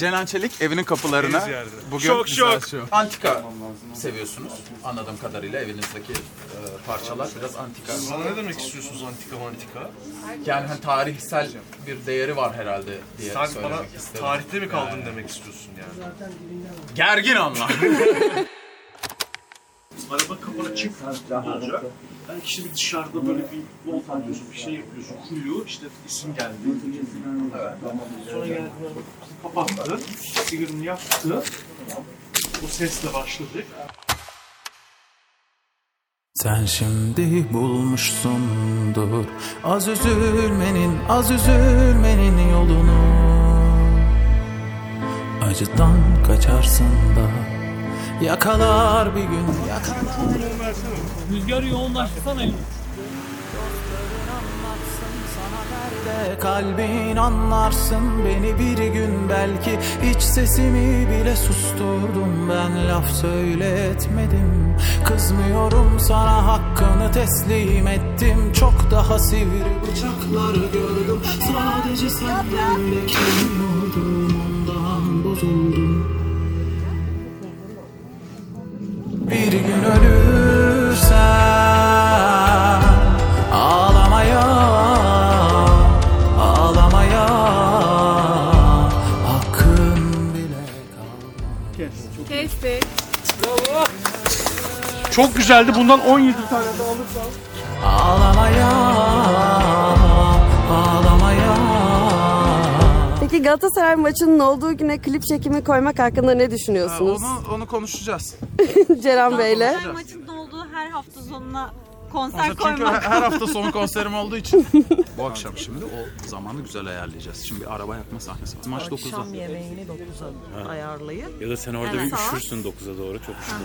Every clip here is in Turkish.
Cenan Çelik evinin kapılarına bugün şok. Antika seviyorsunuz anladığım kadarıyla evinizdeki parçalar biraz antika. Bana ne demek istiyorsunuz antika? Yani hani tarihsel bir değeri var herhalde diye Sen söylemek bana istedim. tarihte mi kaldın demek istiyorsun yani? Gergin anlar. Araba kapına çift olacak. Belki işte bir dışarıda böyle bir volt alıyorsun, bir şey yapıyorsun, kuruyor, işte isim geldi. Evet. Sonra geldi, kapattı, sigaranı yaktı. O sesle başladık. Sen şimdi bulmuşsundur az üzülmenin yolunu. Acıdan kaçarsın da yakalar bir gün Rüzgar yoğunlaştırsana Yunus. kalbin anlarsın beni bir gün belki. Hiç sesimi bile susturdum, ben laf söyletmedim. Kızmıyorum sana, hakkını teslim ettim. Çok daha sivri bıçaklar gördüm. Sadece senden beklemiyordum, ondan bozuldum. Bir gün ölürsen ağlamaya hakkın bile kalmaz. Kestik. Çok güzeldi, bundan 17 tane daha alırsam. Ağlamaya. Peki Galatasaray maçının olduğu güne klip çekimi koymak hakkında ne düşünüyorsunuz? Onu konuşacağız. Ceren Bey'le. Galatasaray maçının olduğu her hafta sonuna konser Çünkü koymak. her hafta sonu konserim olduğu için. Bu akşam şimdi o zamanı güzel ayarlayacağız. Şimdi araba yakma sahnesi var. Maç 9'da. Akşam yemeğini 9'a ayarlayıp. Ya da sen orada bir üşürsün 9'a doğru, çok üşüdün.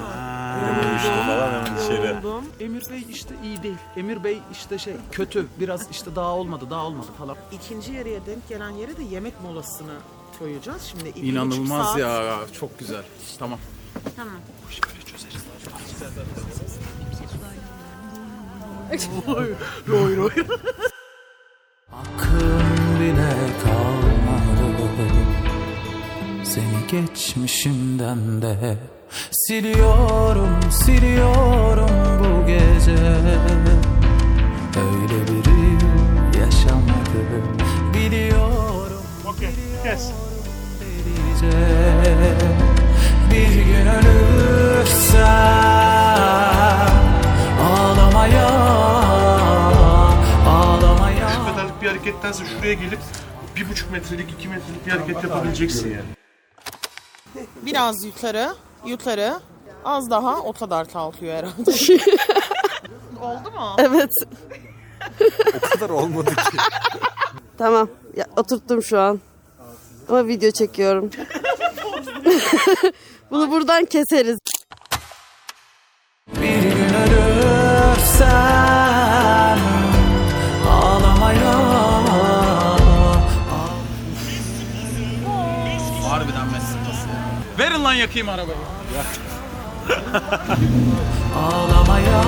Emir Bey işte iyi değil. Emir Bey işte kötü. Biraz işte daha olmadı falan. İkinci yarıya denk gelen yere de yemek molasını koyacağız. Şimdi 2,5 İnanılmaz saat. ya. Çok güzel. Tamam. Tamam. Bu işi böyle çözeriz. Hakkın bile kalmadı. Seni geçmişimden de siliyorum bu gece. Öyle biri yaşamadı, biliyorum. Okey, kes. Delice. Bir gün ölürsen ağlamaya. Şu kadarlık bir harekettense şuraya gelip 1,5 metrelik, 2 metrelik bir hareket yapabileceksin yani. Biraz yukarı. Az daha o kadar kalkıyor herhalde. Oldu mu? Evet. O kadar olmadı ki. Tamam. Ya, oturttum şu an. Ama video çekiyorum. Bunu buradan keseriz. Bir gün ölürsen ağlamaya. Harbiden Mesut'ası ya. Verin lan yakayım arabayı. Ağlamaya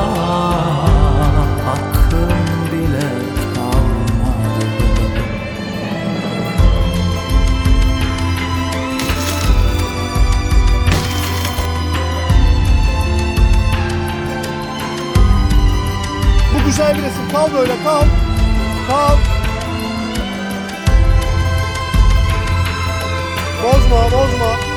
hakkım bile kalmadı. Bu güzel bir resim, kal böyle, kal. Bozma.